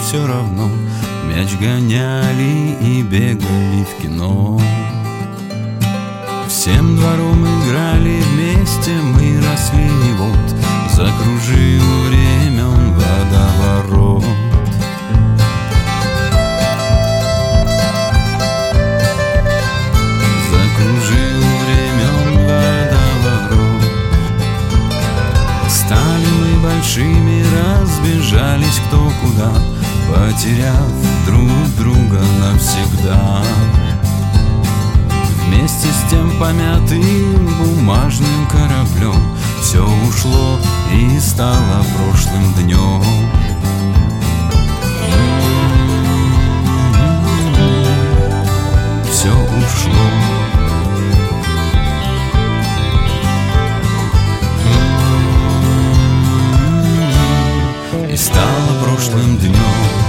все равно. Мяч гоняли и бегали в кино. Всем двором играли вместе, мы росли, и вот закружил времен водоворот. Закружил времен водоворот. Стали мы большими, разбежались кто куда, потеряв друг друга навсегда. Вместе с тем помятым бумажным кораблем все ушло и стало прошлым днем. Все ушло. И стало прошлым днем.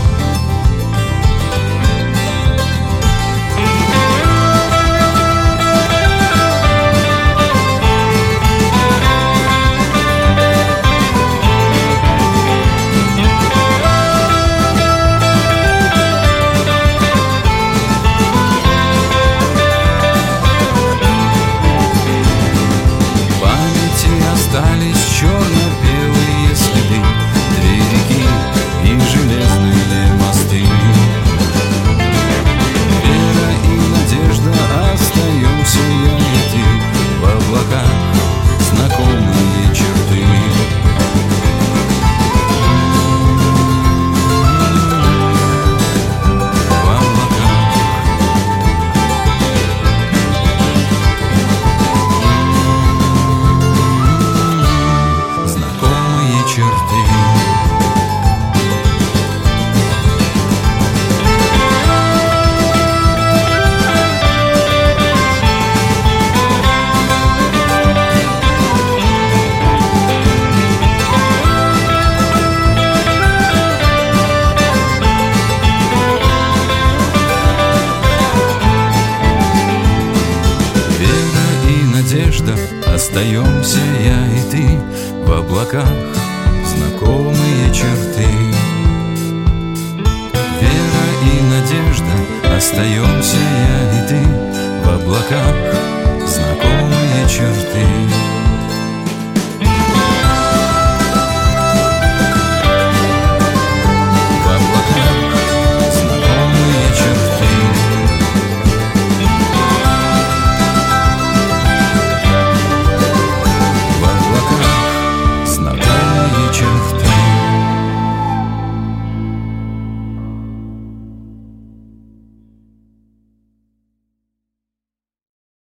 Остались черно-белые следы, две реки и железные мосты. Вера и надежда, остаемся я и ты, в облаках знакомые черты. В облаках. Надежда, остаемся я и ты, в облаках знакомые черты. Вера и надежда, остаемся я и ты, в облаках знакомые черты.